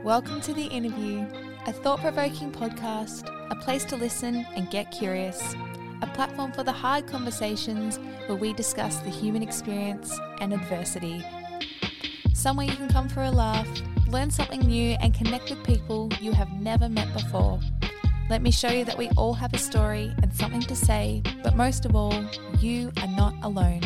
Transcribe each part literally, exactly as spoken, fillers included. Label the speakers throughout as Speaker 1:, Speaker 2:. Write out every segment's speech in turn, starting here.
Speaker 1: Welcome to The Interview, a thought-provoking podcast, a place to listen and get curious, a platform for the hard conversations where we discuss the human experience and adversity. Somewhere you can come for a laugh, learn something new and connect with people you have never met before. Let me show you that we all have a story and something to say, but most of all, you are not alone.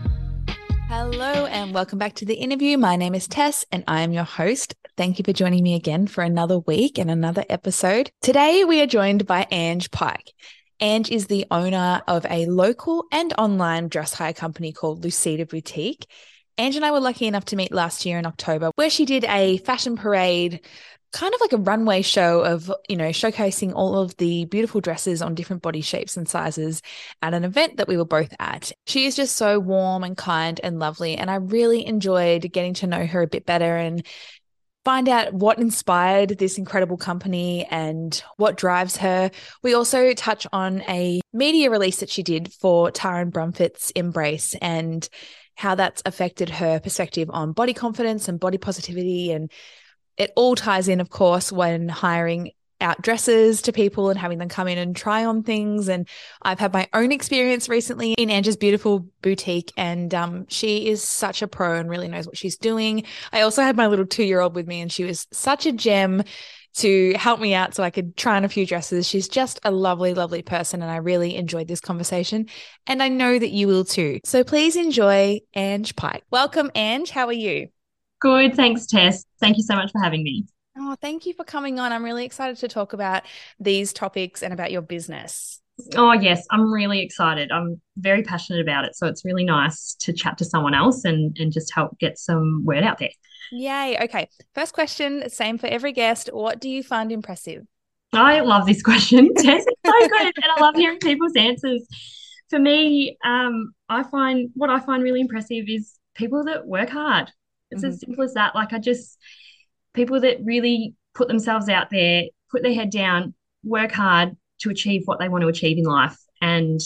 Speaker 1: Hello and welcome back to The Interview. My name is Tess and I am your host. Thank you for joining me again for another week and another episode. Today we are joined by Ange Pike. Ange is the owner of a local and online dress hire company called Lucida Boutique. Ange and I were lucky enough to meet last year in October, where she did a fashion parade, kind of like a runway show of, you know, showcasing all of the beautiful dresses on different body shapes and sizes at an event that we were both at. She is just so warm and kind and lovely, and I really enjoyed getting to know her a bit better and find out what inspired this incredible company and what drives her. We also touch on a media release that she did for Taran Brumfitt's Embrace and how that's affected her perspective on body confidence and body positivity. And it all ties in, of course, when hiring out dresses to people and having them come in and try on things. And I've had my own experience recently in Ange's beautiful boutique, and um, she is such a pro and really knows what she's doing. I also had my little two-year-old with me, and she was such a gem to help me out so I could try on a few dresses. She's just a lovely, lovely person, and I really enjoyed this conversation, and I know that you will too. So please enjoy Ange Pike. Welcome, Ange. How are you?
Speaker 2: Good. Thanks, Tess. Thank you so much for having me.
Speaker 1: Oh, thank you for coming on. I'm really excited to talk about these topics and about your business.
Speaker 2: Oh, yes, I'm really excited. I'm very passionate about it. So it's really nice to chat to someone else and, and just help get some word out there.
Speaker 1: Yay. Okay. First question, same for every guest. What do you find impressive?
Speaker 2: I love this question, Tess. It's so good. And I love hearing people's answers. For me, um, I find what I find really impressive is people that work hard. It's
Speaker 1: Mhm.
Speaker 2: as simple as that. Like I just people that really put themselves out there, put their head down, work hard to achieve what they want to achieve in life, and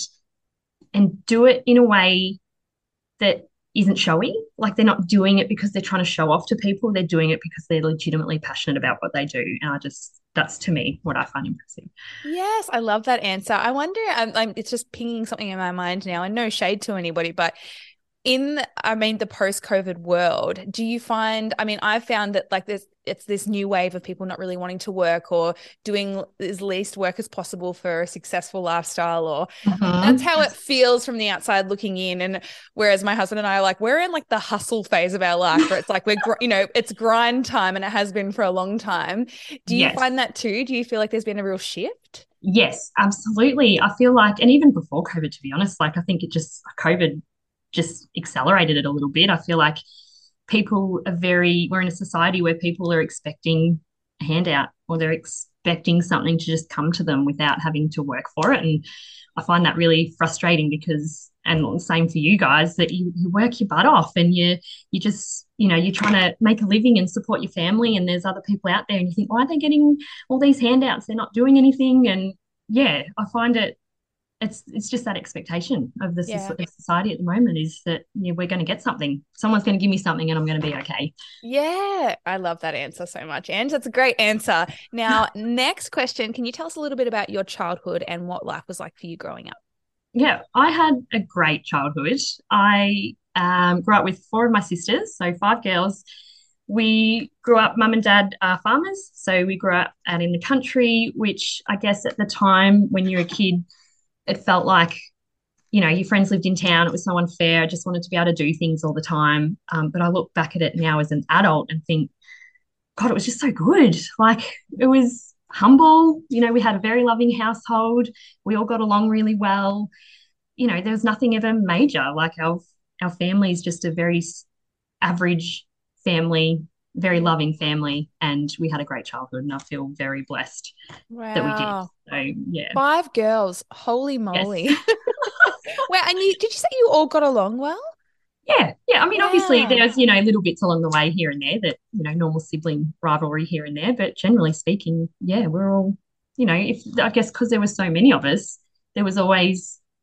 Speaker 2: and do it in a way that isn't showy. Like they're not doing it because they're trying to show off to people. They're doing it because they're legitimately passionate about what they do. And I just, that's to me what I find impressive.
Speaker 1: Yes, I love that answer. I wonder, um, I'm, it's just pinging something in my mind now, and no shade to anybody, but in, I mean, the post-COVID world, do you find, I mean, I've found that like there's, it's this new wave of people not really wanting to work or doing as least work as possible for a successful lifestyle, or that's
Speaker 2: Mm-hmm.
Speaker 1: how it feels from the outside looking in. And whereas my husband and I are like, we're in like the hustle phase of our life where it's like, we're, gr- you know, it's grind time, and it has been for a long time. Do you
Speaker 2: Yes.
Speaker 1: find that too? Do you feel like there's been a real shift?
Speaker 2: Yes, absolutely. I feel like, and even before COVID, to be honest, like I think it just, COVID just accelerated it a little bit. I feel like people are very, we're in a society where people are expecting a handout, or they're expecting something to just come to them without having to work for it. And I find that really frustrating because, and the same for you guys, that you, you work your butt off and you, you just, you know, you're trying to make a living and support your family. And there's other people out there and you think, why are they getting all these handouts? They're not doing anything. And yeah, I find it it's it's just that expectation of the
Speaker 1: Yeah.
Speaker 2: of society at the moment is that, you know, we're going to get something. Someone's going to give me something and I'm going to be okay.
Speaker 1: Yeah, I love that answer so much, Ange. That's a great answer. Now, next question. Can you tell us a little bit about your childhood and what life was like for you growing up?
Speaker 2: Yeah, I had a great childhood. I um, grew up with four of my sisters, so five girls. We grew up, mum and dad are farmers, so we grew up out in the country, which I guess at the time when you're a kid, it felt like, you know, your friends lived in town. It was so unfair. I just wanted to be able to do things all the time. Um, but I look back at it now as an adult and think, God, it was just so good. Like it was humble. You know, we had a very loving household. We all got along really well. You know, there was nothing ever major. Like our our family is just a very average family, very loving family, and we had a great childhood. And I feel very blessed that we did.
Speaker 1: Wow.
Speaker 2: So yeah,
Speaker 1: Five girls. Holy
Speaker 2: yes.
Speaker 1: moly. Well, and you did you say you all got along well?
Speaker 2: Yeah, yeah. I mean, obviously,
Speaker 1: Wow.
Speaker 2: there's, you know, little bits along the way here and there that, you know, normal sibling rivalry here and there. But generally speaking, yeah, we're all, you know, if I guess because there were so many of us, there was always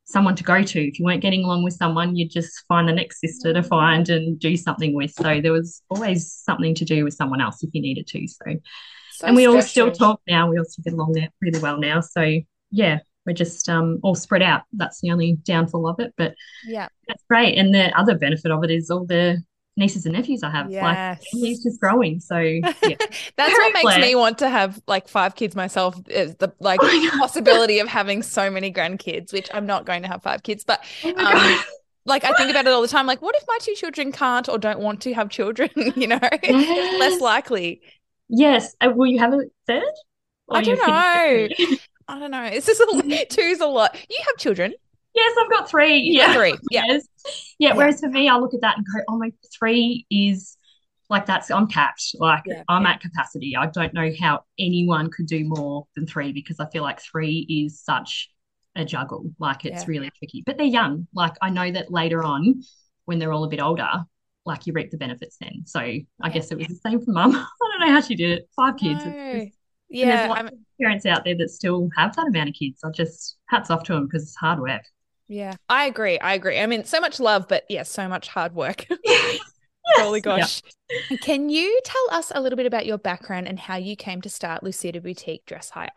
Speaker 2: someone to go to. If you weren't getting along with someone, you'd just find the next sister to find and do something with. So there was always something to do with someone else if you needed to. So,
Speaker 1: So
Speaker 2: and we all still
Speaker 1: special.
Speaker 2: talk now. We all still get along there really well now. So yeah, we're just um, all spread out. That's the only downfall of it, but
Speaker 1: Yeah.
Speaker 2: that's great. And the other benefit of it is all the nieces and nephews I have. Like, family's
Speaker 1: Yes.
Speaker 2: just growing. So yeah,
Speaker 1: That's what
Speaker 2: very
Speaker 1: makes me
Speaker 2: blessed.
Speaker 1: want to have like five kids myself, is the like
Speaker 2: Oh my God.
Speaker 1: possibility of having so many grandkids, which I'm not going to have five kids, but
Speaker 2: Oh my
Speaker 1: um
Speaker 2: God.
Speaker 1: like I think about it all the time. Like, what if my two children can't or don't want to have children? You know, it's less
Speaker 2: Yes.
Speaker 1: likely.
Speaker 2: Yes. Uh, will you have a third
Speaker 1: I
Speaker 2: or
Speaker 1: don't
Speaker 2: you're finished at
Speaker 1: know.
Speaker 2: two?
Speaker 1: I don't know. It's just a, two's a lot. You have children.
Speaker 2: Yes, I've got three.
Speaker 1: You got
Speaker 2: Yeah.
Speaker 1: three. Yeah.
Speaker 2: Yes. Yeah.
Speaker 1: Yeah.
Speaker 2: Whereas for me, I look at that and go, oh my, three is like that's I'm capped. Like
Speaker 1: Yeah.
Speaker 2: I'm at capacity. I don't know how anyone could do more than three because I feel like three is such a juggle. Like it's
Speaker 1: Yeah.
Speaker 2: really tricky. But they're young. Like I know that later on, when they're all a bit older, like you reap the benefits then. So I
Speaker 1: Yeah.
Speaker 2: guess it was the same for mum. I don't know how she did it. Five kids. It's
Speaker 1: No.
Speaker 2: just, and there's
Speaker 1: Yeah.
Speaker 2: lots
Speaker 1: I'm
Speaker 2: of parents out there that still have that amount of kids. I just hats off to them because it's hard work.
Speaker 1: yeah. I agree. I agree. I mean, so much love, but yeah, so much hard work. Holy
Speaker 2: Yes. Yeah.
Speaker 1: gosh. Can you tell us a little bit about your background and how you came to start Lucida Boutique Dress Hire?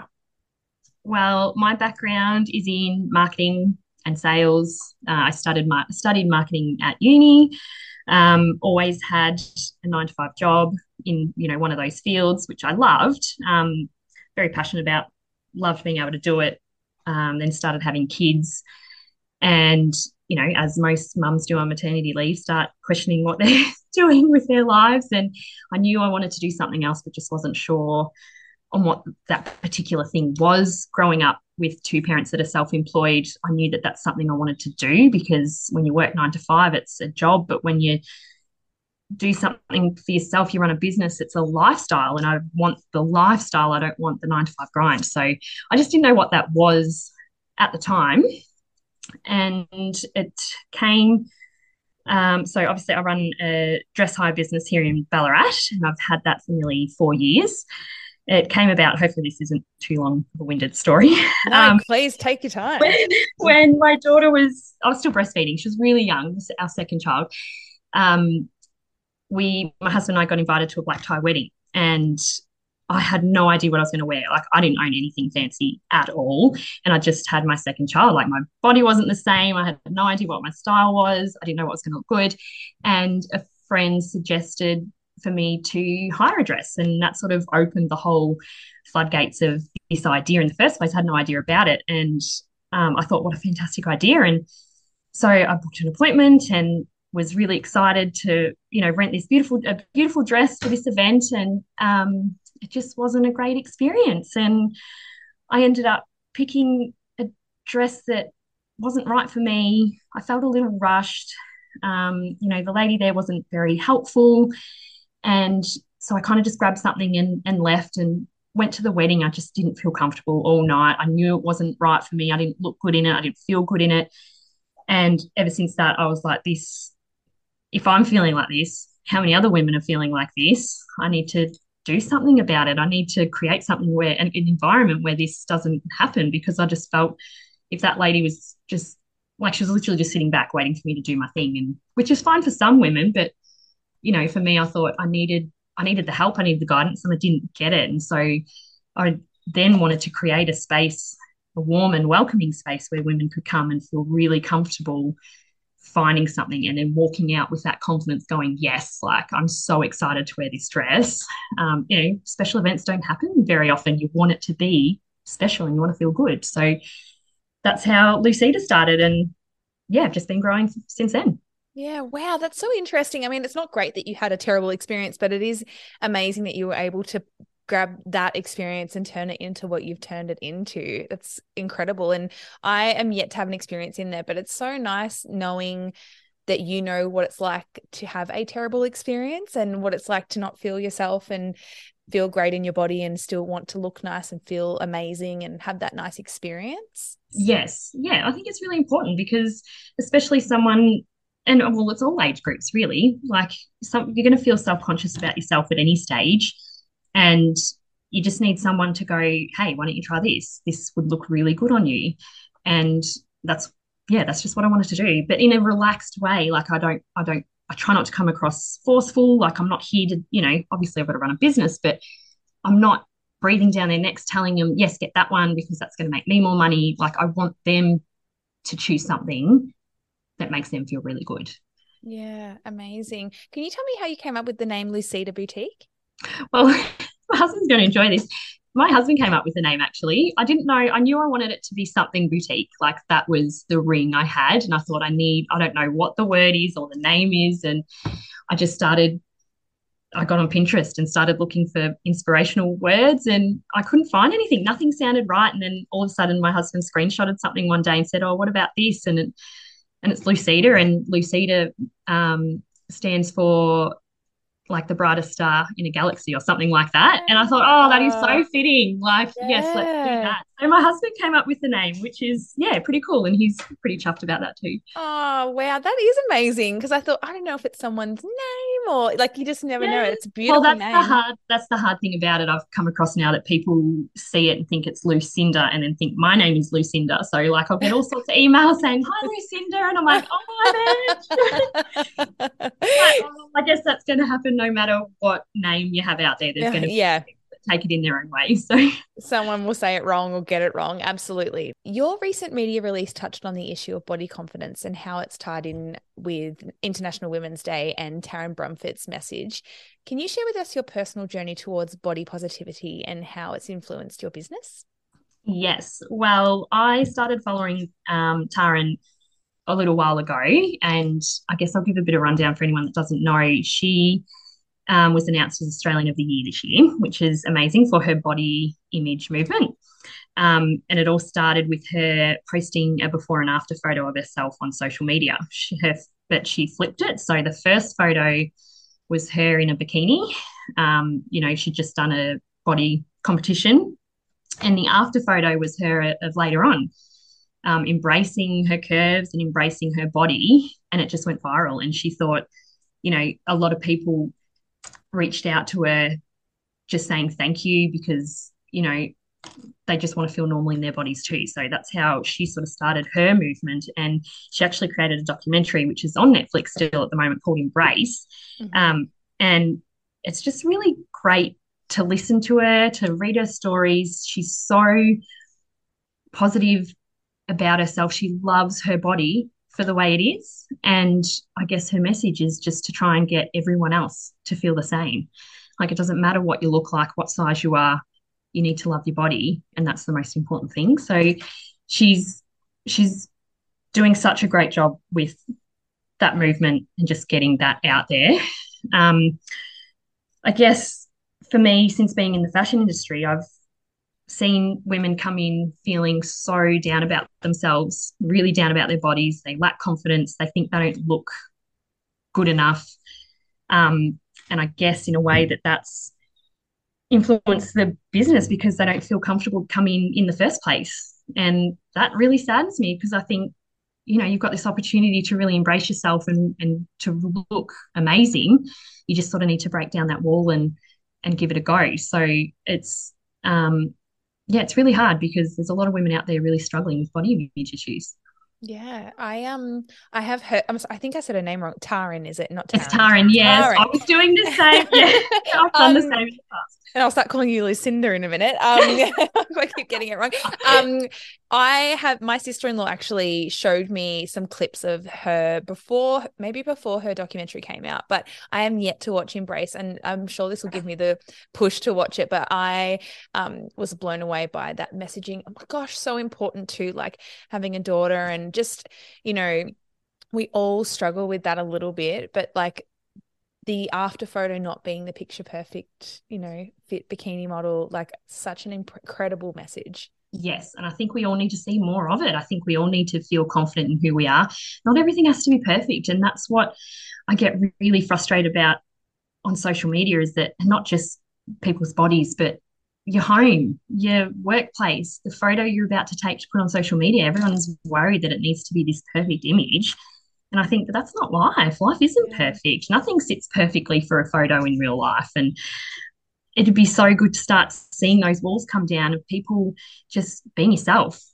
Speaker 2: Well, my background is in marketing and sales. Uh, I studied mar- studied marketing at uni. Um, always had a nine to five job in you know one of those fields, which I loved. Um, very passionate about. Loved being able to do it. Um, then started having kids, and you know, as most mums do on maternity leave, start questioning what they're doing with their lives. And I knew I wanted to do something else, but just wasn't sure on what that particular thing was. Growing up with two parents that are self-employed, I knew that that's something I wanted to do because when you work nine to five, it's a job, but when you do something for yourself, you run a business, it's a lifestyle, and I want the lifestyle. I don't want the nine to five grind. So I just didn't know what that was at the time, and it came. Um, so obviously, I run a dress hire business here in Ballarat, and I've had that for nearly four years. It came about, hopefully this isn't too long of a winded story.
Speaker 1: No,
Speaker 2: Um,
Speaker 1: please take your time.
Speaker 2: when, when my daughter was, I was still breastfeeding. She was really young, our second child. Um, we, my husband and I got invited to a black tie wedding, and I had no idea what I was going to wear. Like I didn't own anything fancy at all. And I just had my second child. Like my body wasn't the same. I had no idea what my style was. I didn't know what was going to look good. And a friend suggested for me to hire a dress. And that sort of opened the whole floodgates of this idea in the first place. I had no idea about it. And um, I thought, what a fantastic idea. And so I booked an appointment and was really excited to, you know, rent this beautiful, a beautiful dress for this event. And um, it just wasn't a great experience. And I ended up picking a dress that wasn't right for me. I felt a little rushed. Um, you know, the lady there wasn't very helpful. And so I kind of just grabbed something and, and left and went to the wedding. I just didn't feel comfortable all night. I knew it wasn't right for me. I didn't look good in it. I didn't feel good in it. And ever since that, I was like, this, if I'm feeling like this, how many other women are feeling like this? I need to do something about it. I need to create something where an, an environment where this doesn't happen, because I just felt if that lady was just like she was literally just sitting back waiting for me to do my thing, and which is fine for some women, but you know, for me, I thought I needed I needed the help, I needed the guidance, and I didn't get it. And so I then wanted to create a space, a warm and welcoming space where women could come and feel really comfortable finding something and then walking out with that confidence going, yes, like I'm so excited to wear this dress. Um, you know, special events don't happen very often. You want it to be special and you want to feel good. So that's how Lucida started. And yeah, I've just been growing since then.
Speaker 1: Yeah, wow, that's so interesting. I mean, it's not great that you had a terrible experience, but it is amazing that you were able to grab that experience and turn it into what you've turned it into. That's incredible. And I am yet to have an experience in there, but it's so nice knowing that you know what it's like to have a terrible experience and what it's like to not feel yourself and feel great in your body and still want to look nice and feel amazing and have that nice experience.
Speaker 2: Yes. Yeah, I think it's really important because especially someone, and well, it's all age groups really, like some, you're going to feel self-conscious about yourself at any stage, and you just need someone to go, hey, why don't you try this? This would look really good on you. And that's yeah, that's just what I wanted to do, but in a relaxed way. Like I don't, I don't, I try not to come across forceful. Like I'm not here to, you know, obviously I've got to run a business, but I'm not breathing down their necks telling them, yes, get that one because that's going to make me more money. Like I want them to choose something that makes them feel really good.
Speaker 1: Yeah, amazing. Can you tell me how you came up with the name Lucida Boutique?
Speaker 2: Well, my husband's going to enjoy this. My husband came up with the name actually. I didn't know, I knew I wanted it to be something boutique. Like that was the ring I had. And I thought I need, I don't know what the word is or the name is. And I just started, I got on Pinterest and started looking for inspirational words and I couldn't find anything. Nothing sounded right. And then all of a sudden my husband screenshotted something one day and said, oh, what about this? And it, and it's Lucida, and Lucida um, stands for like the brightest star in a galaxy or something like that. And I thought, oh, that is so fitting. Like, yes, let's do
Speaker 1: Yeah.
Speaker 2: that. So my husband came up with the name, which is, yeah, pretty cool. And he's pretty chuffed about that too.
Speaker 1: Oh, wow. That is amazing. Because I thought, I don't know if it's someone's name or like you just never know.
Speaker 2: Yeah.
Speaker 1: It's a
Speaker 2: Well,
Speaker 1: beautiful
Speaker 2: that's
Speaker 1: name.
Speaker 2: the hard that's the hard thing about it. I've come across now that people see it and think it's Lucinda and then think my name is Lucinda. So like I'll get all sorts of emails saying, hi Lucinda, and I'm like, oh my man. But um, I guess that's going to happen no matter what name you have out there. There's
Speaker 1: Yeah,
Speaker 2: going to
Speaker 1: yeah.
Speaker 2: take it in their own way. So
Speaker 1: Someone will say it wrong or get it wrong. Absolutely. Your recent media release touched on the issue of body confidence and how it's tied in with International Women's Day and Taryn Brumfitt's message. Can you share with us your personal journey towards body positivity and how it's influenced your business?
Speaker 2: yes, well, I started following um, Taryn a little while ago, and I guess I'll give a bit of rundown for anyone that doesn't know. She um, was announced as Australian of the Year this year, which is amazing for her body image movement. Um, and it all started with her posting a before and after photo of herself on social media. She, her, but she flipped it. So the first photo was her in a bikini. Um, you know, she'd just done a body competition. And the after photo was her of later on, um, embracing her curves and embracing her body. And it just went viral. And she thought, you know, a lot of people reached out to her just saying thank you because, you know, they just want to feel normal in their bodies too. So that's how she sort of started her movement. And she actually created a documentary, which is on Netflix still at the moment, called Embrace. Mm-hmm. Um, and it's just really great to listen to her, to read her stories. She's so positive about herself. She loves her body for the way it is. And I guess her message is just to try and get everyone else to feel the same. Like it doesn't matter what you look like, what size you are, you need to love your body. And that's the most important thing. So she's she's doing such a great job with that movement and just getting that out there. Um, I guess for me, since being in the fashion industry, I've seen women come in feeling so down about themselves, really down about their bodies. They lack confidence. They think they don't look good enough. Um, and I guess in a way that that's influenced the business because they don't feel comfortable coming in the first place. And that really saddens me because I think, you know, you've got this opportunity to really embrace yourself and, and to look amazing. You just sort of need to break down that wall and and give it a go. So it's, um, yeah, it's really hard because there's a lot of women out there really struggling with body image issues.
Speaker 1: Yeah, I um, I have heard. I'm, I think I said her name wrong. Taryn, is it not Taryn?
Speaker 2: It's Taryn. Yes, Taryn. I was doing the same. Yeah, I've done um, the same in the past.
Speaker 1: And I'll start calling you Lucinda in a minute. Um, I keep getting it wrong. Um, I have my sister-in-law actually showed me some clips of her before, maybe before her documentary came out. But I am yet to watch Embrace, and I'm sure this will give me the push to watch it. But I um was blown away by that messaging. Oh my gosh, so important too. Like having a daughter and just, you know, we all struggle with that a little bit, but like the after photo not being the picture perfect, you know, fit bikini model, like such an imp- incredible message.
Speaker 2: Yes. And I think we all need to see more of it. I think we all need to feel confident in who we are. Not everything has to be perfect. And that's what I get really frustrated about on social media is that not just people's bodies, but your home, your workplace, the photo you're about to take to put on social media. Everyone's worried that it needs to be this perfect image. And I think that that's not life. Life isn't perfect. Nothing sits perfectly for a photo in real life. And it'd be so good to start seeing those walls come down of people just being yourself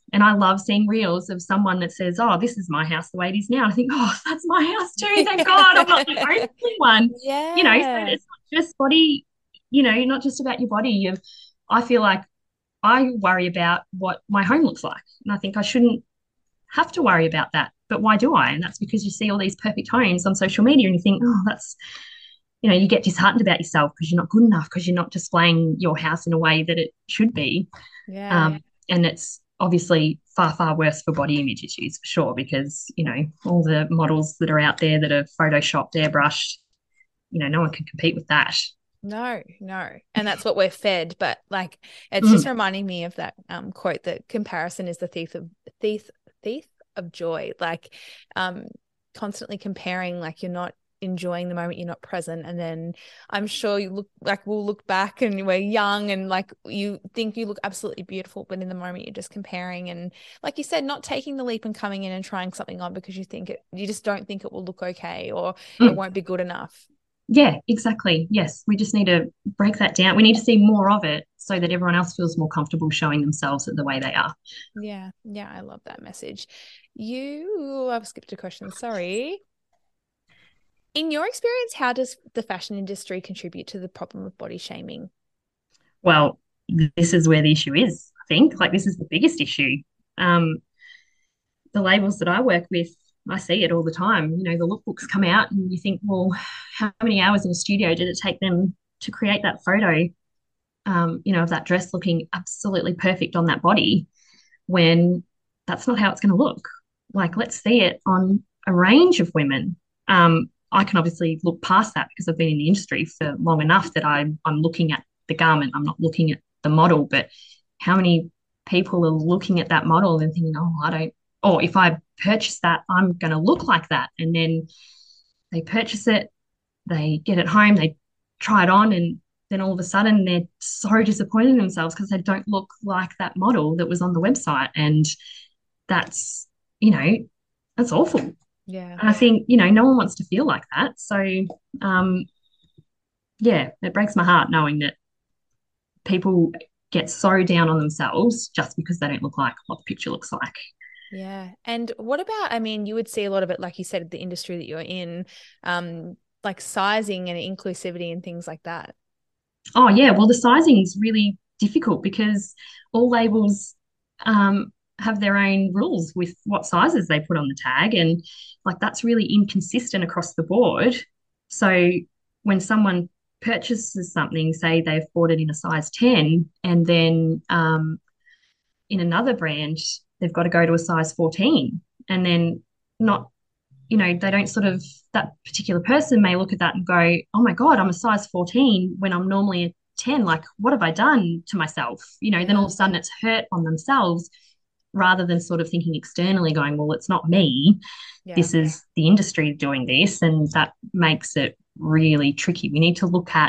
Speaker 2: And I love seeing reels of someone that says, oh, this is my house the way it is now. I think, oh, that's my house too. Thank God I'm not the only one. You know, so
Speaker 1: Yeah.
Speaker 2: it's not just body, you know, not just about your body. You, I feel like I worry about what my home looks like. And I think I shouldn't have to worry about that. But why do I? And that's because you see all these perfect homes on social media and you think, oh, that's, you know, you get disheartened about yourself because you're not good enough, because you're not displaying your house in a way that it should be.
Speaker 1: Yeah.
Speaker 2: Um, and it's obviously far, far worse for body image issues for sure, because, you know, all the models that are out there that are photoshopped, airbrushed, you know, no one can compete with that.
Speaker 1: No, no. And that's what we're fed. But like, it's just
Speaker 2: Mm.
Speaker 1: reminding me of that um, quote that comparison is the thief of thief, thief of joy. Like, um, constantly comparing, like you're not enjoying the moment, you're not present. And then I'm sure you look like we'll look back and we're young and like you think you look absolutely beautiful, but in the moment you're just comparing. And like you said, not taking the leap and coming in and trying something on because you think it, you just don't think it will look okay or it
Speaker 2: Mm.
Speaker 1: won't be good enough.
Speaker 2: Yeah, exactly. Yes, we just need to break that down. We need to see more of it so that everyone else feels more comfortable showing themselves the way they are.
Speaker 1: Yeah, yeah, I love that message. You, I've skipped a question, sorry. In your experience, how does the fashion industry contribute to the problem of body shaming?
Speaker 2: Well, this is where the issue is, I think. Like, this is the biggest issue. Um, the labels that I work with, I see it all the time. You know, the lookbooks come out and you think, well, how many hours in the studio did it take them to create that photo, um, you know, of that dress looking absolutely perfect on that body, when that's not how it's going to look. Like, let's see it on a range of women. Um, I can obviously look past that because I've been in the industry for long enough that I'm, I'm looking at the garment, I'm not looking at the model. But how many people are looking at that model and thinking, oh, I don't, or if I purchase that, I'm going to look like that. And then they purchase it, they get it home, they try it on, and then all of a sudden they're so disappointed in themselves because they don't look like that model that was on the website. And that's, you know, that's awful. And
Speaker 1: Yeah.
Speaker 2: I think, you know, no one wants to feel like that. So, um, yeah, it breaks my heart knowing that people get so down on themselves just because they don't look like what the picture looks like.
Speaker 1: Yeah. And what about, I mean, you would see a lot of it, like you said, the industry that you're in, um, like sizing and inclusivity and things like that.
Speaker 2: Oh, yeah. Well, the sizing is really difficult because all labels um, have their own rules with what sizes they put on the tag. And like that's really inconsistent across the board. So when someone purchases something, say they've bought it in a size ten, and then um, in another brand, they've got to go to a size fourteen, and then not, you know, they don't sort of, that particular person may look at that and go, oh my God, I'm a size fourteen when I'm normally a ten. Like, what have I done to myself? You know, then all
Speaker 1: Yeah.
Speaker 2: of a sudden it's hurt on themselves rather than sort of thinking externally, going, well, it's not me.
Speaker 1: Yeah.
Speaker 2: This is the industry doing this. And that makes it really tricky. We need to look at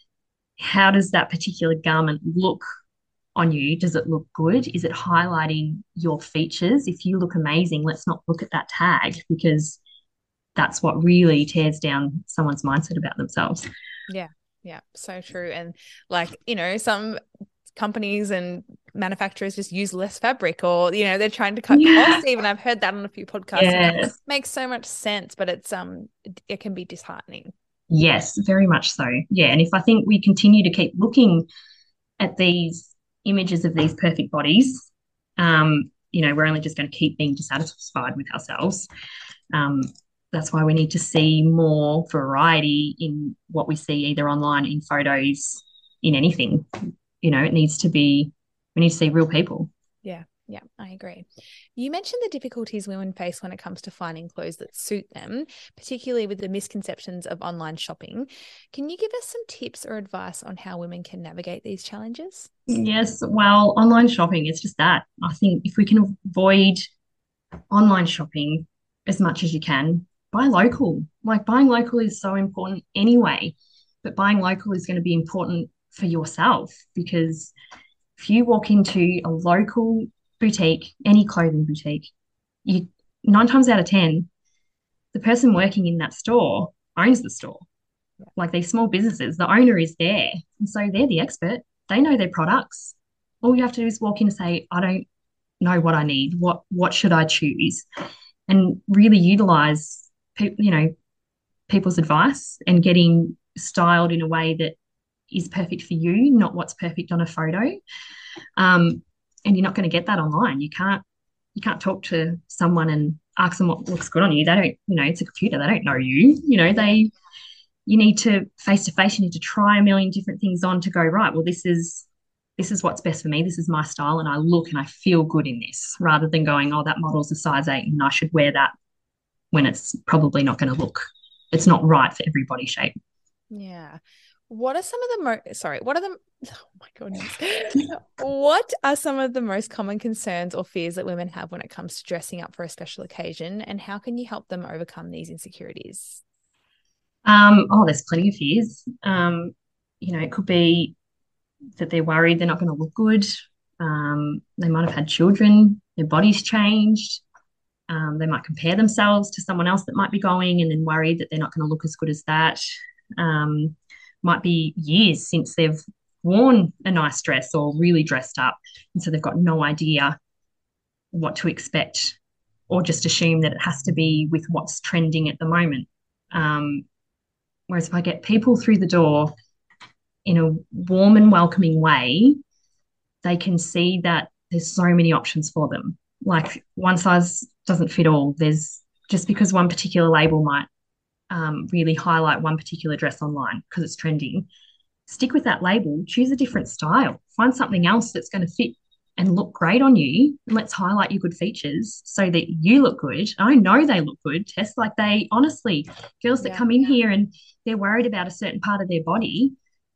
Speaker 2: how does that particular garment look on you? Does it look good? Is it highlighting your features? If you look amazing, let's not look at that tag, because that's what really tears down someone's mindset about themselves.
Speaker 1: Yeah. Yeah. So true. And like, you know, some companies and manufacturers just use less fabric, or, you know, they're trying to cut
Speaker 2: Yeah.
Speaker 1: costs. Even I've heard that on a few podcasts. And that
Speaker 2: Yes.
Speaker 1: makes so much sense, but it's, um, it, it can be disheartening.
Speaker 2: Yes, very much so. Yeah. And if I think we continue to keep looking at these images of these perfect bodies, um, you know, we're only just going to keep being dissatisfied with ourselves. Um, that's why we need to see more variety in what we see, either online, in photos, in anything. You know, it needs to be, we need to see real people.
Speaker 1: Yeah. Yeah, I agree. You mentioned the difficulties women face when it comes to finding clothes that suit them, particularly with the misconceptions of online shopping. Can you give us some tips or advice on how women can navigate these challenges?
Speaker 2: Yes, well, online shopping, it's just that. I think if we can avoid online shopping as much as you can, buy local. Like, buying local is so important anyway, but buying local is going to be important for yourself, because if you walk into a local boutique, any clothing boutique, you nine times out of ten, the person working in that store owns the store.
Speaker 1: Yeah.
Speaker 2: Like these small businesses, the owner is there. And so they're the expert. They know their products. All you have to do is walk in and say, I don't know what I need. What what should I choose? And really utilize, you know, people's advice and getting styled in a way that is perfect for you, not what's perfect on a photo. Um, and you're not going to get that online. You can't you can't talk to someone and ask them what looks good on you. They don't, you know, it's a computer. They don't know you. You know, they you need to face to face, you need to try a million different things on to go, right, well, this is this is what's best for me. This is my style and I look and I feel good in this, rather than going, oh, that model's a size eight and I should wear that when it's probably not going to look, it's not right for every body shape.
Speaker 1: Yeah. What are some of the most, sorry, what are the, oh my goodness. What are some of the most common concerns or fears that women have when it comes to dressing up for a special occasion, and how can you help them overcome these insecurities?
Speaker 2: Um, oh, there's plenty of fears. Um, you know, it could be that they're worried they're not going to look good. Um, they might have had children, their body's changed. Um, they might compare themselves to someone else that might be going and then worried that they're not going to look as good as that. Um, might be years since they've worn a nice dress or really dressed up. And so they've got no idea what to expect, or just assume that it has to be with what's trending at the moment. Um, whereas if I get people through the door in a warm and welcoming way, they can see that there's so many options for them. Like, one size doesn't fit all. There's, just because one particular label might um, really highlight one particular dress online because it's trending, stick with that label, choose a different style, find something else that's going to fit and look great on you. And let's highlight your good features so that you look good. I know they look good, Tess. Like, they honestly, girls that
Speaker 1: Yeah.
Speaker 2: come in here and they're worried about a certain part of their body,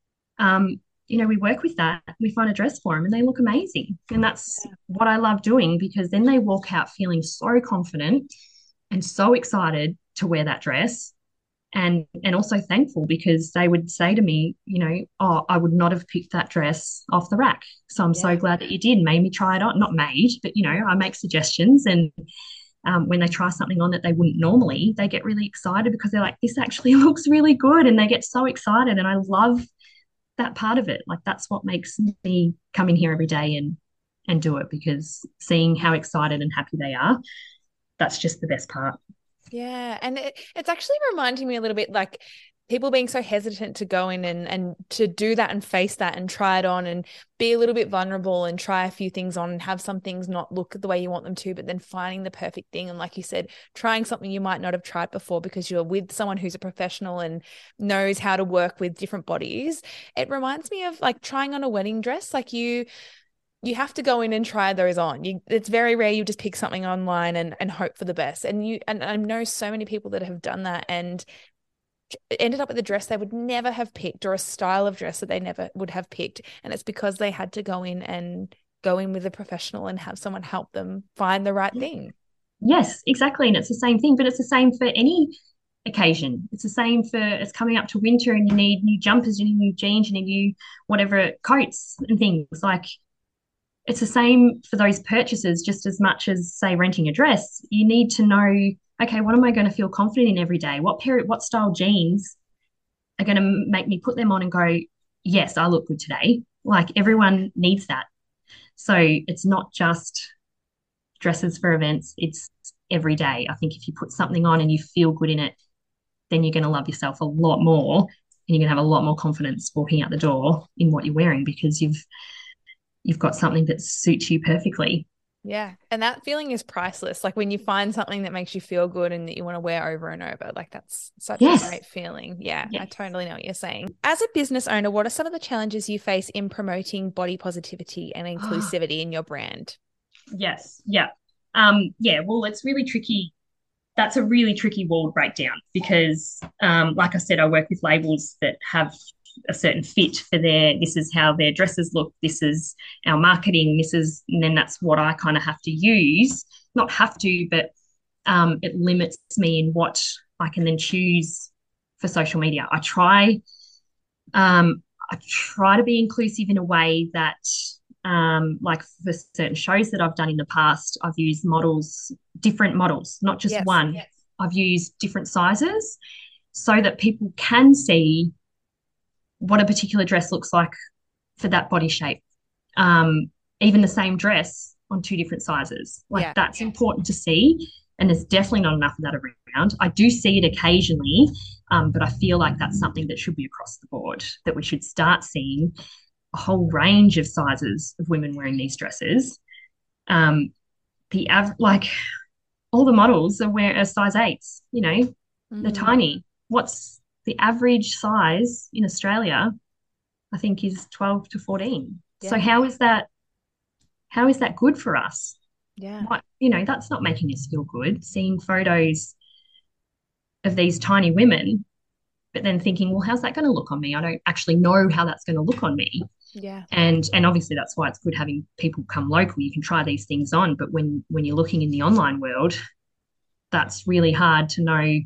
Speaker 2: um, you know, we work with that. We find a dress for them and they look amazing. And that's
Speaker 1: Yeah.
Speaker 2: what I love doing, because then they walk out feeling so confident and so excited to wear that dress, and and also thankful, because they would say to me, you know, oh, I would not have picked that dress off the rack. So I'm so
Speaker 1: Yeah.
Speaker 2: glad that you did, made me try it on. Not made, but, you know, I make suggestions. And um, when they try something on that they wouldn't normally, they get really excited because they're like, this actually looks really good. And they get so excited. And I love that part of it. Like, that's what makes me come in here every day and and do it, because seeing how excited and happy they are, that's just the best part.
Speaker 1: Yeah. And it, it's actually reminding me a little bit, like, people being so hesitant to go in and, and to do that and face that and try it on and be a little bit vulnerable and try a few things on and have some things not look the way you want them to, but then finding the perfect thing. And like you said, trying something you might not have tried before because you're with someone who's a professional and knows how to work with different bodies. It reminds me of like trying on a wedding dress. Like, you you have to go in and try those on. You, it's very rare you just pick something online and, and hope for the best. And you and I know so many people that have done that and ended up with a dress they would never have picked, or a style of dress that they never would have picked. And it's because they had to go in and go in with a professional and have someone help them find the right thing.
Speaker 2: Yes, exactly. And it's the same thing, but it's the same for any occasion. It's the same for, it's coming up to winter and you need new jumpers, you need new jeans, you need new whatever coats and things. Like, it's the same for those purchases, just as much as, say, renting a dress. You need to know, okay, what am I going to feel confident in every day? What period, what style jeans are going to make me put them on and go, yes, I look good today. Like, everyone needs that. So it's not just dresses for events, it's every day. I think if you put something on and you feel good in it, then you're going to love yourself a lot more, and you're going to have a lot more confidence walking out the door in what you're wearing, because you've you've got something that suits you perfectly.
Speaker 1: Yeah. And that feeling is priceless. Like, when you find something that makes you feel good and that you want to wear over and over, like, that's such
Speaker 2: Yes.
Speaker 1: a great feeling. Yeah,
Speaker 2: Yes.
Speaker 1: I totally know what you're saying. As a business owner, what are some of the challenges you face in promoting body positivity and inclusivity in your brand?
Speaker 2: Yes. Yeah. Um, yeah. Well, it's really tricky. That's a really tricky wall to break down, because, um, like I said, I work with labels that have a certain fit for their, this is how their dresses look, this is our marketing, this is, and then that's what I kind of have to use. Not have to, but um, it limits me in what I can then choose for social media. I try, um, I try to be inclusive in a way that, um, like, for certain shows that I've done in the past, I've used models, different models, not just
Speaker 1: Yes.
Speaker 2: one.
Speaker 1: Yes.
Speaker 2: I've used different sizes so that people can see what a particular dress looks like for that body shape. Um, even the same dress, on two different sizes. Like
Speaker 1: Yeah.
Speaker 2: that's important to see. And there's definitely not enough of that around. I do see it occasionally, um, but I feel like that's something that should be across the board, that we should start seeing a whole range of sizes of women wearing these dresses. Um, the av- like all the models are wear are size eights, you know, they're
Speaker 1: Mm.
Speaker 2: tiny. What's the average size in Australia? I think is twelve to fourteen. So
Speaker 1: Yeah.
Speaker 2: how is that how is that good for us?
Speaker 1: Yeah.
Speaker 2: What, you know, that's not making us feel good. Seeing photos of these tiny women, but then thinking, well, how's that going to look on me? I don't actually know how that's going to look on me.
Speaker 1: Yeah.
Speaker 2: And and obviously that's why it's good having people come local. You can try these things on, but when when you're looking in the online world, that's really hard to know.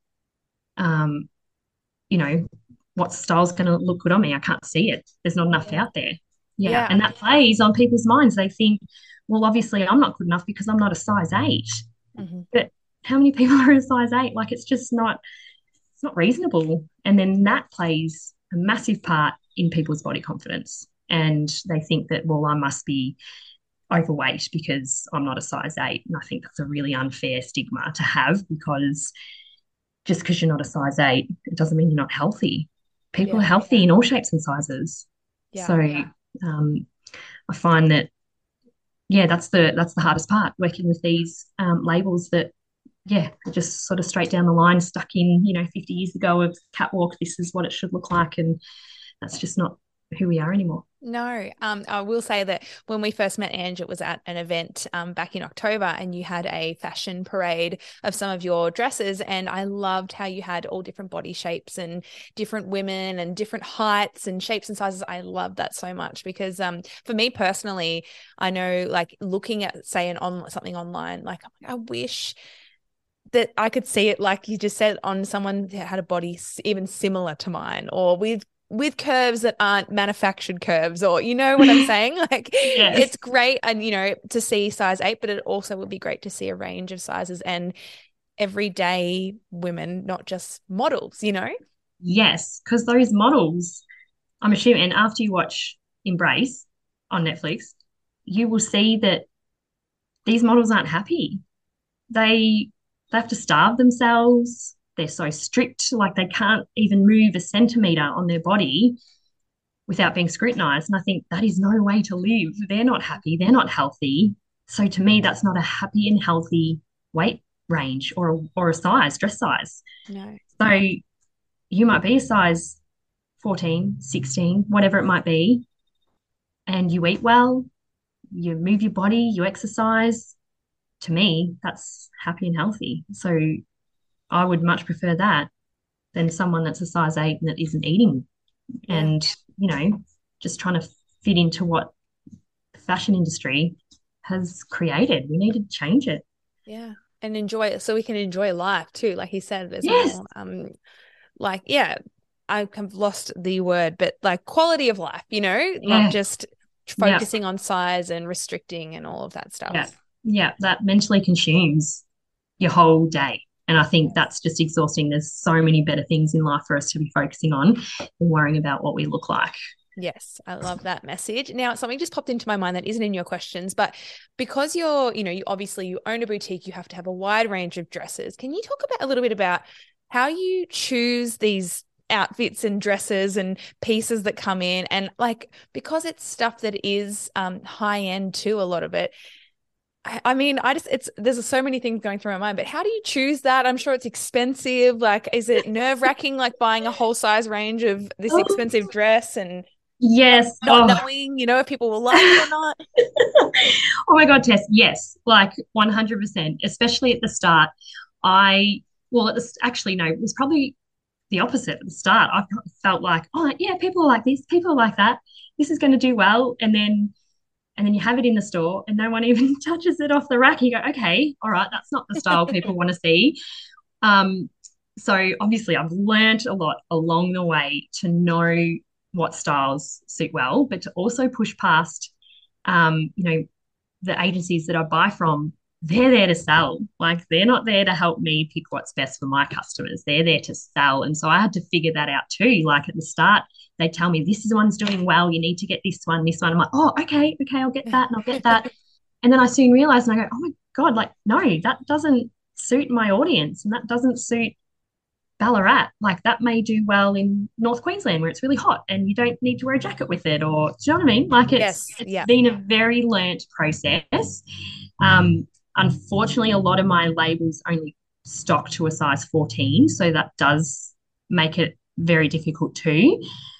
Speaker 2: Um, you know, what style's going to look good on me. I can't see it. There's not enough
Speaker 1: Yeah.
Speaker 2: out there. Yeah,
Speaker 1: Yeah.
Speaker 2: and that plays on people's minds. They think, well, obviously I'm not good enough because I'm not a size eight.
Speaker 1: Mm-hmm.
Speaker 2: But how many people are a size eight? Like it's just not it's not reasonable. And then that plays a massive part in people's body confidence. And they think that, well, I must be overweight because I'm not a size eight. And I think that's a really unfair stigma to have, because just because you're not a size eight, it doesn't mean you're not healthy. People
Speaker 1: Yeah.
Speaker 2: are healthy in all shapes and sizes.
Speaker 1: Yeah.
Speaker 2: So um, I find that, yeah, that's the that's the hardest part, working with these um, labels that, yeah, just sort of straight down the line, stuck in, you know, fifty years ago of catwalk, this is what it should look like. And that's just not who we are anymore.
Speaker 1: No, um, I will say that when we first met Ange, it was at an event um, back in October, and you had a fashion parade of some of your dresses, and I loved how you had all different body shapes and different women and different heights and shapes and sizes. I love that so much because um, for me personally, I know like looking at, say, an on something online, like I wish that I could see it, like you just said, on someone that had a body even similar to mine, or with with curves that aren't manufactured curves, or you know what I'm saying? Like
Speaker 2: Yes.
Speaker 1: it's great, and you know, to see size eight, but it also would be great to see a range of sizes and everyday women, not just models, you know?
Speaker 2: Yes, because those models, I'm assuming, and after you watch Embrace on Netflix, you will see that these models aren't happy. They they have to starve themselves. They're so strict, like they can't even move a centimeter on their body without being scrutinized. And I think that is no way to live. They're not happy. They're not healthy. So to me, that's not a happy and healthy weight range or a, or a size, dress size.
Speaker 1: No.
Speaker 2: So you might be a size fourteen, sixteen, whatever it might be, and you eat well, you move your body, you exercise. To me, that's happy and healthy. So I would much prefer that than someone that's a size eight and that isn't eating
Speaker 1: Yeah.
Speaker 2: and, you know, just trying to fit into what the fashion industry has created. We need to change it.
Speaker 1: Yeah. And enjoy it so we can enjoy life too. Like he said, there's
Speaker 2: Yes.
Speaker 1: more um like, yeah, I have lost the word, but like quality of life, you know,
Speaker 2: Yeah.
Speaker 1: not just
Speaker 2: Yeah.
Speaker 1: focusing on size and restricting and all of that stuff.
Speaker 2: Yeah. Yeah. That mentally consumes your whole day. And I think that's just exhausting. There's so many better things in life for us to be focusing on than worrying about what we look like.
Speaker 1: Yes, I love that message. Now, something just popped into my mind that isn't in your questions, but because you're, you know, you obviously you own a boutique, you have to have a wide range of dresses. Can you talk about a little bit about how you choose these outfits and dresses and pieces that come in? And like, because it's stuff that is um, high end too, a lot of it. I mean, I just, it's, there's so many things going through my mind, but how do you choose that? I'm sure it's expensive. Like, is it nerve wracking, like buying a whole size range of this
Speaker 2: Oh.
Speaker 1: expensive dress and
Speaker 2: yes,
Speaker 1: not
Speaker 2: oh.
Speaker 1: knowing, you know, if people will like it or not?
Speaker 2: Oh my God, Tess, yes, like one hundred percent, especially at the start. I, well, at the, actually, no, it was probably the opposite at the start. I felt like, oh, yeah, people are like this, people are like that. This is going to do well. And then and then you have it in the store and no one even touches it off the rack. You go, okay, all right, that's not the style people want to see. Um, so obviously I've learned a lot along the way to know what styles suit well, but to also push past, um, you know, the agencies that I buy from. They're there to sell. Like they're not there to help me pick what's best for my customers. They're there to sell. And so I had to figure that out too. Like at the start, they tell me this is the one's doing well. You need to get this one, this one. I'm like, oh, okay, okay, I'll get that and I'll get that. And then I soon realized and I go, oh my God, like, no, that doesn't suit my audience and that doesn't suit Ballarat. Like that may do well in North Queensland where it's really hot and you don't need to wear a jacket with it, or do you know what I mean? Like it's
Speaker 1: Yes.
Speaker 2: it's
Speaker 1: Yeah.
Speaker 2: been a very learnt process. Um, unfortunately, a lot of my labels only stock to a size fourteen, so that does make it very difficult too.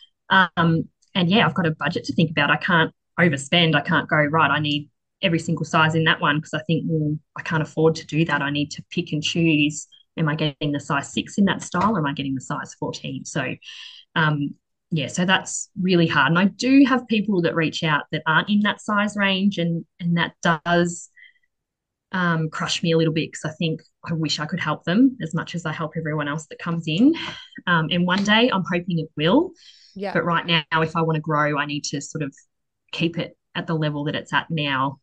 Speaker 2: Um, and yeah, I've got a budget to think about. I can't overspend. I can't go, right, I need every single size in that one because I think, well, I can't afford to do that. I need to pick and choose. Am I getting the size six in that style or am I getting the size fourteen? So, um, yeah, so that's really hard. And I do have people that reach out that aren't in that size range, and and that does um, crush me a little bit because I think I wish I could help them as much as I help everyone else that comes in. Um, and one day I'm hoping it will.
Speaker 1: Yeah.
Speaker 2: But right now, if I want to grow, I need to sort of keep it at the level that it's at now.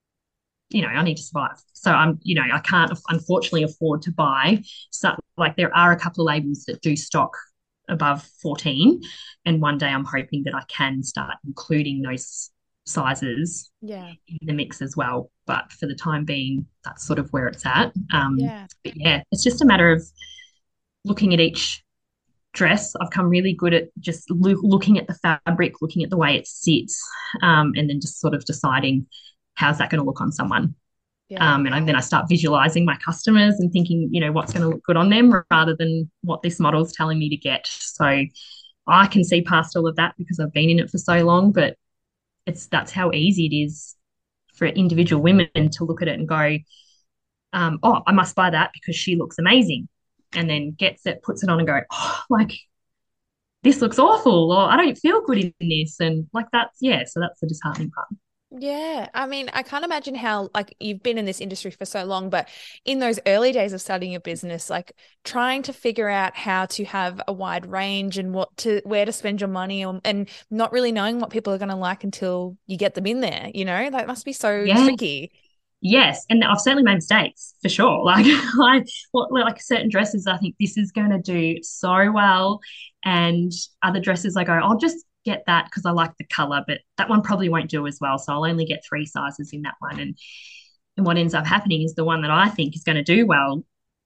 Speaker 2: You know, I need to survive. So I'm, you know, I can't unfortunately afford to buy. So like there are a couple of labels that do stock above fourteen. And one day I'm hoping that I can start including those sizes
Speaker 1: Yeah.
Speaker 2: in the mix as well. But for the time being, that's sort of where it's at. Um,
Speaker 1: Yeah.
Speaker 2: But yeah, it's just a matter of looking at each dress. I've come really good at just lo- looking at the fabric, looking at the way it sits, um, and then just sort of deciding how's that going to look on someone.
Speaker 1: Yeah.
Speaker 2: Um, and I, then I start visualizing my customers and thinking, you know, what's going to look good on them rather than what this model is telling me to get. So I can see past all of that because I've been in it for so long, but it's that's how easy it is for individual women to look at it and go, um, oh, I must buy that because she looks amazing. And then gets it, puts it on and go, oh, like, this looks awful, or I don't feel good in this. And like that's, yeah, so that's the disheartening part.
Speaker 1: Yeah. I mean, I can't imagine how, like, you've been in this industry for so long, but in those early days of starting a business, like trying to figure out how to have a wide range and what to, where to spend your money on, and not really knowing what people are going to like until you get them in there, you know, that must be so
Speaker 2: Yeah.
Speaker 1: tricky.
Speaker 2: Yes, and I've certainly made mistakes for sure. Like I, well, like certain dresses, I think this is going to do so well, and other dresses, I go, I'll just get that because I like the color, but that one probably won't do as well. So I'll only get three sizes in that one, and and what ends up happening is the one that I think is going to do well,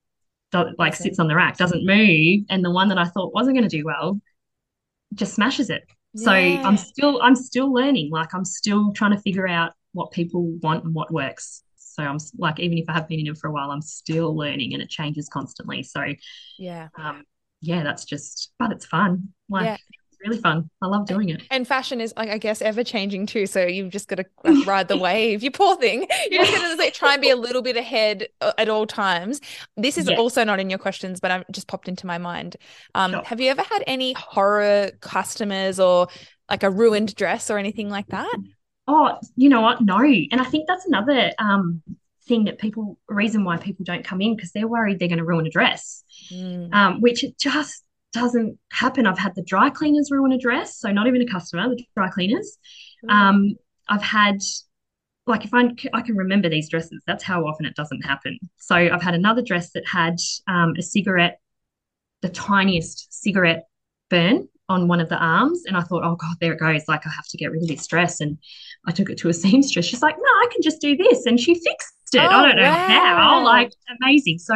Speaker 2: do, like
Speaker 1: That's it.
Speaker 2: sits on the rack, doesn't move, and the one that I thought wasn't going to do well just smashes it. So I'm
Speaker 1: Yeah.
Speaker 2: still I'm still learning. Like I'm still trying to figure out what people want and what works. So I'm like, even if I have been in it for a while, I'm still learning and it changes constantly. So
Speaker 1: Yeah.
Speaker 2: um, yeah, that's just, but it's fun. Like
Speaker 1: Yeah.
Speaker 2: it's really fun. I love doing it.
Speaker 1: And fashion is, like, I guess, ever changing too. So you've just got to like, ride the wave. You poor thing. You're just going to like, try and be a little bit ahead uh, at all times. This is
Speaker 2: Yes.
Speaker 1: also not in your questions, but I've just popped into my mind. Um,
Speaker 2: Sure.
Speaker 1: have you ever had any horror customers or like a ruined dress or anything like that?
Speaker 2: Oh, you know what? No. And I think that's another um, thing that people, reason why people don't come in because they're worried they're going to ruin a dress,
Speaker 1: Mm.
Speaker 2: um, which it just doesn't happen. I've had the dry cleaners ruin a dress. So not even a customer, the dry cleaners.
Speaker 1: Mm.
Speaker 2: Um, I've had, like, if I, I can remember these dresses, that's how often it doesn't happen. So I've had another dress that had um, a cigarette, the tiniest cigarette burn on one of the arms. And I thought, oh God, there it goes. Like, I have to get rid of this dress. And I took it to a seamstress. She's like, no, I can just do this. And she fixed it.
Speaker 1: Oh,
Speaker 2: I don't know
Speaker 1: wow.
Speaker 2: how. Like, amazing. So,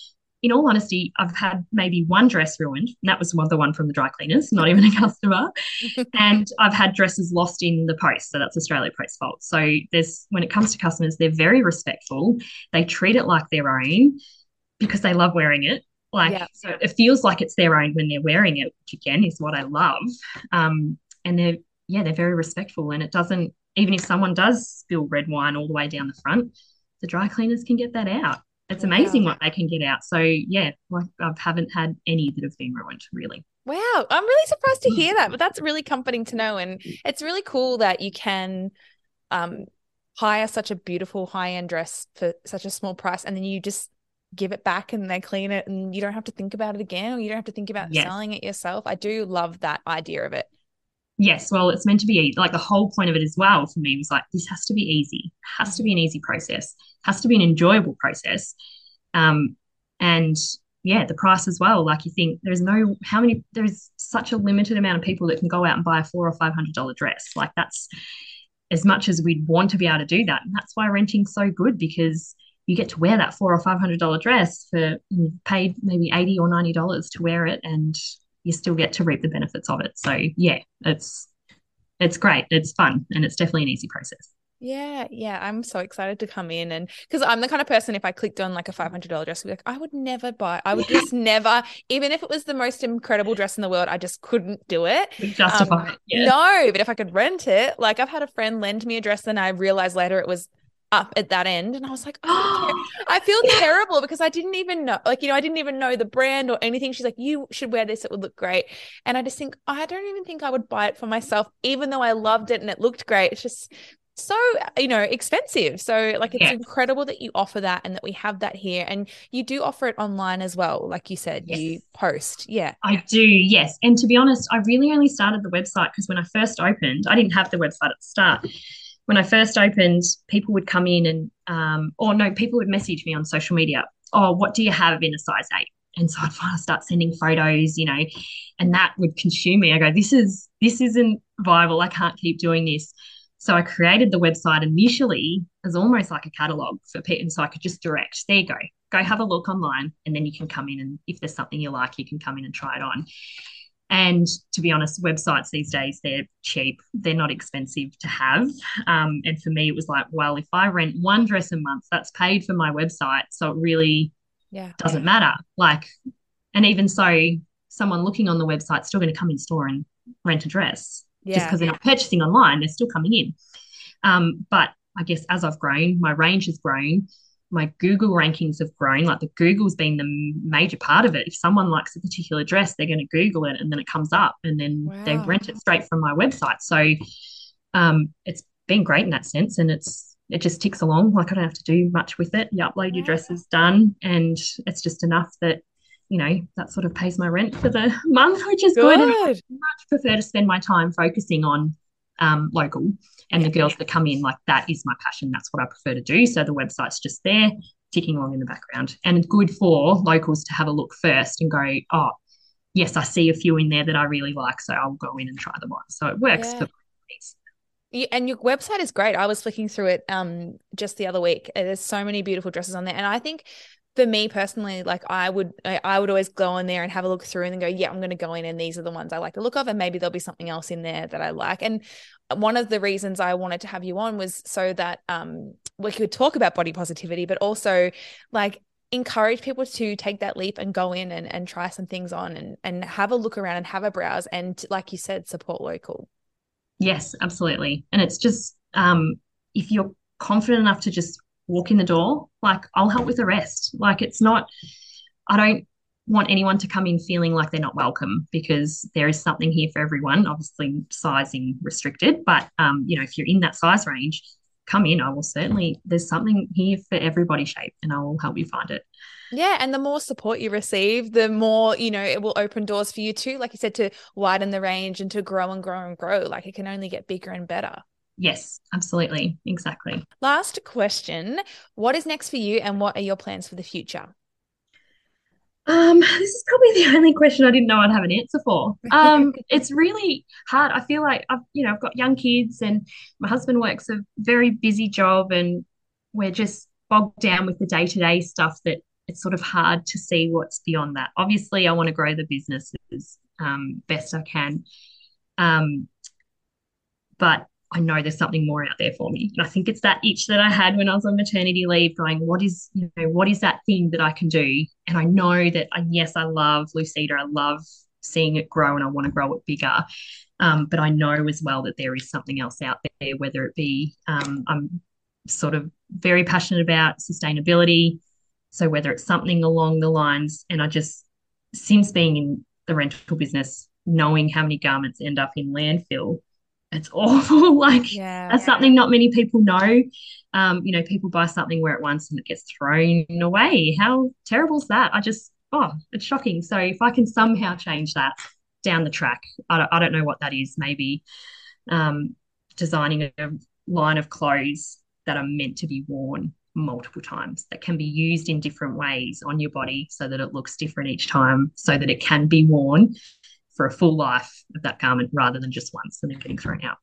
Speaker 2: in all honesty, I've had maybe one dress ruined, and that was one, the one from the dry cleaners, not even a customer. And I've had dresses lost in the post. So that's Australia Post fault. So there's, when it comes to customers, they're very respectful. They treat it like their own because they love wearing it. Like,
Speaker 1: Yeah.
Speaker 2: so it feels like it's their own when they're wearing it, which again is what I love. Um, and they're, yeah, they're very respectful. And it doesn't, even if someone does spill red wine all the way down the front, the dry cleaners can get that out. It's amazing
Speaker 1: Wow.
Speaker 2: what they can get out. So yeah, like I haven't had any that have been ruined really.
Speaker 1: Wow. I'm really surprised to hear that, but that's really comforting to know. And it's really cool that you can um, hire such a beautiful high-end dress for such a small price, and then you just give it back and they clean it and you don't have to think about it again, or you don't have to think about
Speaker 2: Yes.
Speaker 1: selling it yourself. I do love that idea of it.
Speaker 2: Yes, well, it's meant to be like the whole point of it as well for me was like, this has to be easy, has to be an easy process, has to be an enjoyable process. Um, and yeah, the price as well. Like you think there's no, how many, there's such a limited amount of people that can go out and buy a four or five hundred dollar dress. Like that's, as much as we'd want to be able to do that. And that's why renting's so good, because you get to wear that four or five hundred dollar dress for you paid maybe eighty or ninety dollars to wear it, and you still get to reap the benefits of it. So yeah, it's it's great. It's fun, and it's definitely an easy process.
Speaker 1: Yeah, yeah, I'm so excited to come in, and because I'm the kind of person, if I clicked on like a five hundred dollar dress, I'd be like, I would never buy, I would just never, even if it was the most incredible dress in the world, I just couldn't do it.
Speaker 2: Justify
Speaker 1: Um,
Speaker 2: it. Yeah.
Speaker 1: no, but if I could rent it, like I've had a friend lend me a dress and I realized later it was up at that end, and I was like, oh, I feel terrible because I didn't even know, like, you know, I didn't even know the brand or anything. She's like, you should wear this, it would look great. And I just think, I don't even think I would buy it for myself, even though I loved it and it looked great. It's just so, you know, expensive. So like, it's
Speaker 2: Yeah.
Speaker 1: incredible that you offer that and that we have that here, and you do offer it online as well. Like you said,
Speaker 2: Yes.
Speaker 1: you post. Yeah.
Speaker 2: I do, yes. And to be honest, I really only started the website because when I first opened, I didn't have the website at the start. When I first opened, people would come in and, um, or no, people would message me on social media. Oh, what do you have in a size eight? And so I'd finally start sending photos, you know, and that would consume me. I go, this is, this isn't viable. I can't keep doing this. So I created the website initially as almost like a catalog for people. And so I could just direct, there you go, go have a look online. And then you can come in, and if there's something you like, you can come in and try it on. And to be honest, websites these days, they're cheap. They're not expensive to have. Um, and for me, it was like, well, if I rent one dress a month, that's paid for my website. So it really
Speaker 1: Yeah.
Speaker 2: doesn't matter. Like, and even so, someone looking on the website is still going to come in store and rent a dress.
Speaker 1: Yeah.
Speaker 2: Just because they're not purchasing online, they're still coming in. Um, but I guess as I've grown, my range has grown. My Google rankings have grown. Like, the Google's been the major part of it. If someone likes a particular dress, they're going to Google it, and then it comes up, and then
Speaker 1: Wow.
Speaker 2: they rent it straight from my website. So um, it's been great in that sense, and it's it just ticks along. Like, I don't have to do much with it. You upload your dresses, done, and it's just enough that, you know, that sort of pays my rent for the month, which is good. good. And I much prefer to spend my time focusing on um, local. And
Speaker 1: Yeah.
Speaker 2: the girls that come in, like, that is my passion. That's what I prefer to do. So the website's just there, ticking along in the background. And it's good for locals to have a look first and go, oh, yes, I see a few in there that I really like, so I'll go in and try them on. So it works
Speaker 1: Yeah.
Speaker 2: for me.
Speaker 1: And your website is great. I was flicking through it um just the other week. There's so many beautiful dresses on there. And I think for me personally, like I would I would always go in there and have a look through and then go, yeah, I'm going to go in and these are the ones I like the look of, and maybe there'll be something else in there that I like. And one of the reasons I wanted to have you on was so that um we could talk about body positivity, but also like encourage people to take that leap and go in and, and try some things on and, and have a look around and have a browse and, like you said, support local.
Speaker 2: Yes, absolutely. And it's just, um, if you're confident enough to just walk in the door, like, I'll help with the rest. Like, it's not, I don't want anyone to come in feeling like they're not welcome, because there is something here for everyone, obviously sizing restricted, but, um, you know, if you're in that size range, come in. I will certainly, there's something here for every body shape, and I will help you find it.
Speaker 1: Yeah. And the more support you receive, the more, you know, it will open doors for you too, like you said, to widen the range and to grow and grow and grow. Like, it can only get bigger and better.
Speaker 2: Yes, absolutely. Exactly.
Speaker 1: Last question. What is next for you, and what are your plans for the future?
Speaker 2: Um, this is probably the only question I didn't know I'd have an answer for. Um, it's really hard. I feel like I've, you know, I've got young kids, and my husband works a very busy job, and we're just bogged down with the day-to-day stuff that it's sort of hard to see what's beyond that. Obviously, I want to grow the business as um, best I can. Um, but I know there's something more out there for me. And I think it's that itch that I had when I was on maternity leave, going, what is, you know, what is that thing that I can do? And I know that, I, yes, I love Lucida. I love seeing it grow, and I want to grow it bigger. Um, but I know as well that there is something else out there, whether it be, um, I'm sort of very passionate about sustainability. So whether it's something along the lines, and I just, since being in the rental business, knowing how many garments end up in landfill, it's awful. Like,
Speaker 1: Yeah.
Speaker 2: that's something not many people know. Um, you know, people buy something, wear it once, and it gets thrown away. How terrible is that? I just, oh, it's shocking. So if I can somehow change that down the track, I don't, I don't know what that is. Maybe um, designing a line of clothes that are meant to be worn multiple times, that can be used in different ways on your body so that it looks different each time, so that it can be worn for a full life of that garment rather than just once and then getting thrown out.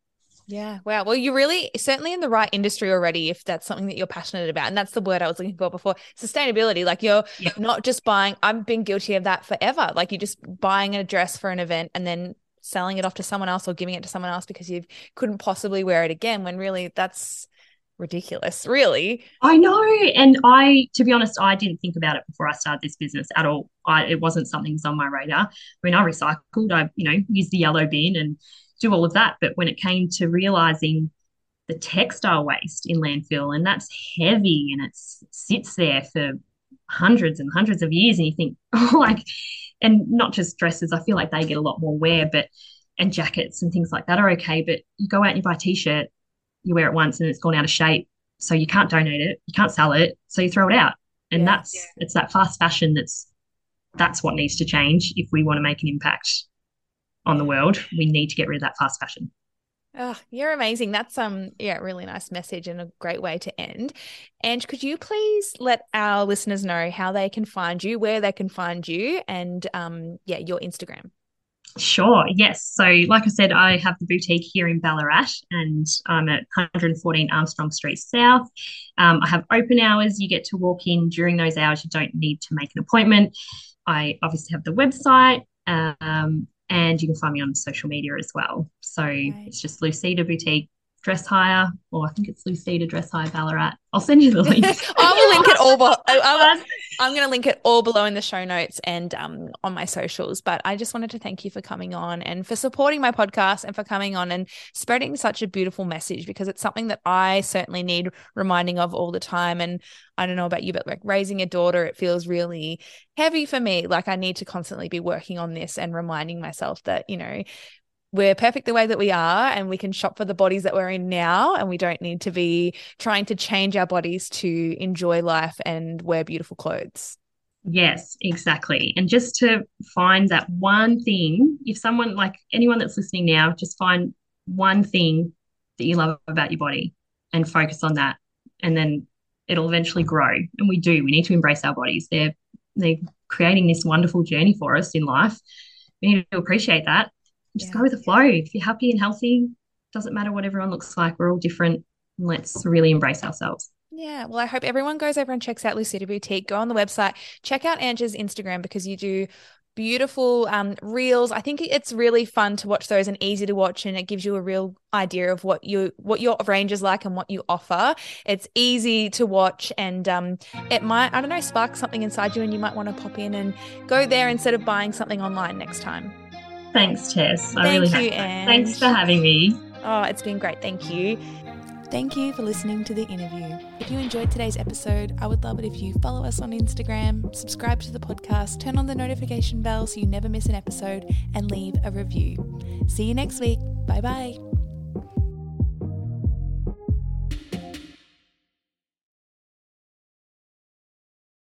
Speaker 1: Yeah. Wow. Well, you're really certainly in the right industry already if that's something that you're passionate about. And that's the word I was looking for before. Sustainability. Like you're
Speaker 2: Yeah.
Speaker 1: not just buying, I've been guilty of that forever. Like you're just buying a dress for an event and then selling it off to someone else or giving it to someone else because you couldn't possibly wear it again, when really that's ridiculous, really.
Speaker 2: I know. And I, to be honest, I didn't think about it before I started this business at all. I, it wasn't something that's on my radar. I mean, I recycled, I, you know, used the yellow bin and do all of that. But when it came to realizing the textile waste in landfill, and that's heavy and it sits there for hundreds and hundreds of years, and you think, oh, like, and not just dresses, I feel like they get a lot more wear, but and jackets and things like that are okay. But you go out and you buy a t-shirt, you wear it once and it's gone out of shape. So you can't donate it, you can't sell it, so you throw it out. And
Speaker 1: Yeah.
Speaker 2: that's it's that fast fashion that's that's what needs to change if we want to make an impact on the world. We need to get rid of that fast fashion.
Speaker 1: Oh, you're amazing. That's um yeah, a really nice message and a great way to end. And could you please let our listeners know how they can find you, where they can find you, and um yeah, your Instagram?
Speaker 2: Sure, yes. So like I said, I have the boutique here in Ballarat and I'm at one fourteen Armstrong Street South. Um, I have open hours. You get to walk in during those hours. You don't need to make an appointment. I obviously have the website, um, and you can find me on social media as well. So
Speaker 1: Right.
Speaker 2: it's just Lucida Boutique Dress Hire, or I think it's Lucida Dress Hire Ballarat. I'll send you the link.
Speaker 1: I will link it all. Be- I, I'm going to link it all below in the show notes and um, on my socials. But I just wanted to thank you for coming on and for supporting my podcast and for coming on and spreading such a beautiful message, because it's something that I certainly need reminding of all the time. And I don't know about you, but like raising a daughter, it feels really heavy for me. Like I need to constantly be working on this and reminding myself that, you know, we're perfect the way that we are and we can shop for the bodies that we're in now, and we don't need to be trying to change our bodies to enjoy life and wear beautiful clothes.
Speaker 2: Yes, exactly. And just to find that one thing, if someone, like anyone that's listening now, just find one thing that you love about your body and focus on that. And then it'll eventually grow. And we do. We need to embrace our bodies. They're they're creating this wonderful journey for us in life. We need to appreciate that. Just
Speaker 1: Yeah.
Speaker 2: go with the flow. If you're happy and healthy, doesn't matter what everyone looks like. We're all different. Let's really embrace ourselves.
Speaker 1: Yeah, well, I hope everyone goes over and checks out Lucida Boutique. Go on the website, check out Angie's Instagram, because you do beautiful um, reels. I think it's really fun to watch those and easy to watch, and it gives you a real idea of what you what your range is like and what you offer. It's easy to watch, and um, it might, I don't know, spark something inside you, and you might want to pop in and go there instead of buying something online next time.
Speaker 2: Thanks, Tess. I
Speaker 1: Thank
Speaker 2: really
Speaker 1: you,
Speaker 2: hope so.
Speaker 1: Ange.
Speaker 2: Thanks for having me.
Speaker 1: Oh, it's been great. Thank you. Thank you for listening to the interview. If you enjoyed today's episode, I would love it if you follow us on Instagram, subscribe to the podcast, turn on the notification bell so you never miss an episode, and leave a review. See you next week. Bye bye.